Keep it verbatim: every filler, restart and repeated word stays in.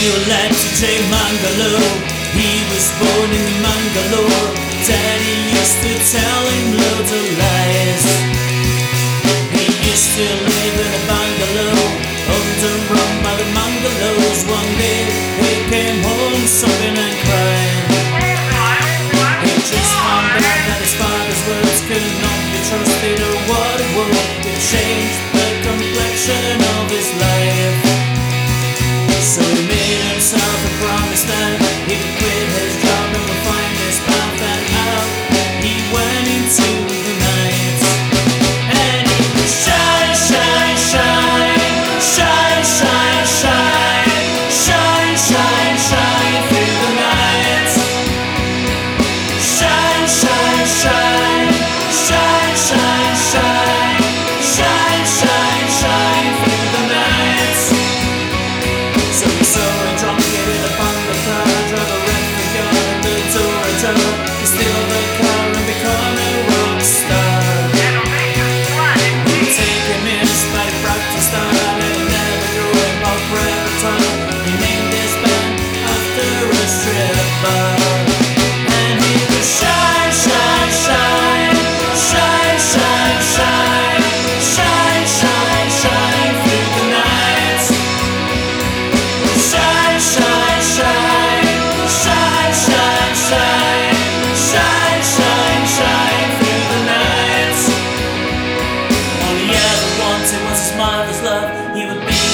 Neil left to J Mangalore. He was born in Mangalore. Daddy used to tell him loads of lies. He used to live in a bungalow, owned and run by the Mangalos. One day he came home sobbing and crying. He just found out that his father's words could not be trusted, or what it would it changed the complexion of his life. So he made himself a promise that he would quit his job and would find his path, and out he went into the night. And he would shine, shine, shine, shine, shine, shine, shine, shine, shine through the night. Shine, shine, shine, shine, shine, shine, shine, shine, shine through the night. So he saw a drunk kid in a bundle car, drove a rental car and the Toronto. He steal the car and become a rock star. He'd take him in a spite practice star, and it never drew him off repertoire. He named his band after a strip bar. And he would shine, shine, shine, shine, shine, shine, shine, shine, shine through the night. Shine, shine, shine, shine, shine, shine, shine, shine, shine through the night. All he ever wanted was his mother's love. He would be